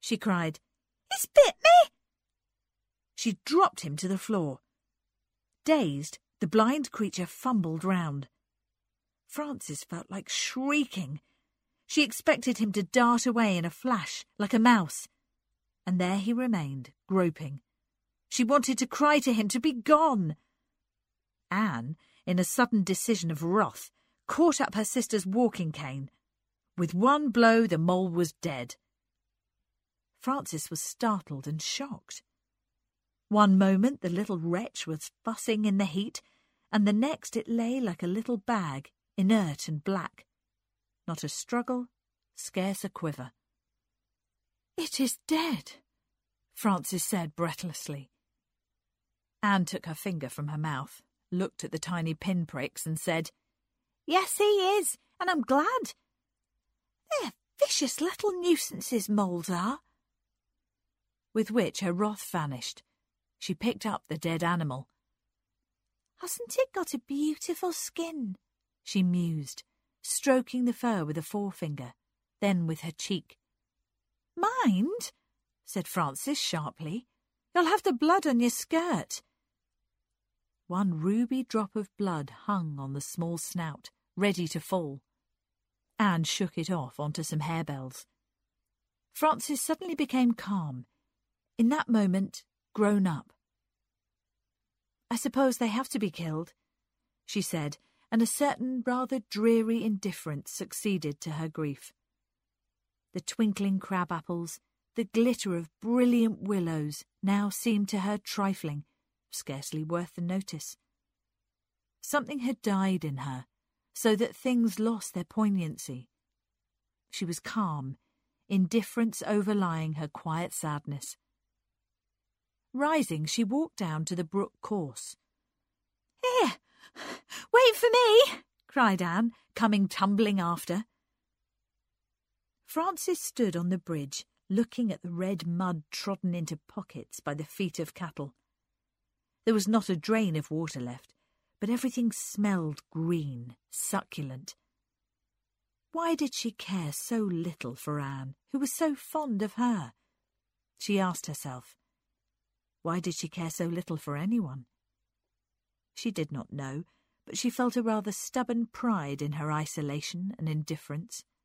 she cried. "He's bit me!" She dropped him to the floor. Dazed, the blind creature fumbled round. Frances felt like shrieking. She expected him to dart away in a flash, like a mouse. And there he remained, groping. She wanted to cry to him to be gone. Anne, in a sudden decision of wrath, caught up her sister's walking cane. With one blow, the mole was dead. Frances was startled and shocked. One moment the little wretch was fussing in the heat, and the next it lay like a little bag, inert and black. Not a struggle, scarce a quiver. "It is dead," Frances said breathlessly. Anne took her finger from her mouth, looked at the tiny pinpricks and said, "Yes, he is, and I'm glad. They're vicious little nuisances, moles are." With which her wrath vanished. She picked up the dead animal. "Hasn't it got a beautiful skin?" she mused, stroking the fur with a forefinger, then with her cheek. "Mind," said Frances sharply. "You'll have the blood on your skirt." One ruby drop of blood hung on the small snout, ready to fall. Anne shook it off onto some harebells. Frances suddenly became calm. In that moment, grown up. "I suppose they have to be killed," she said, and a certain rather dreary indifference succeeded to her grief. The twinkling crab-apples, the glitter of brilliant willows now seemed to her trifling, scarcely worth the notice. Something had died in her, so that things lost their poignancy. She was calm, indifference overlying her quiet sadness. Rising, she walked down to the brook course. "Here, wait for me!" cried Anne, coming tumbling after. Frances stood on the bridge, looking at the red mud trodden into pockets by the feet of cattle. There was not a drain of water left, but everything smelled green, succulent. Why did she care so little for Anne, who was so fond of her? She asked herself. Why did she care so little for anyone? She did not know, but she felt a rather stubborn pride in her isolation and indifference.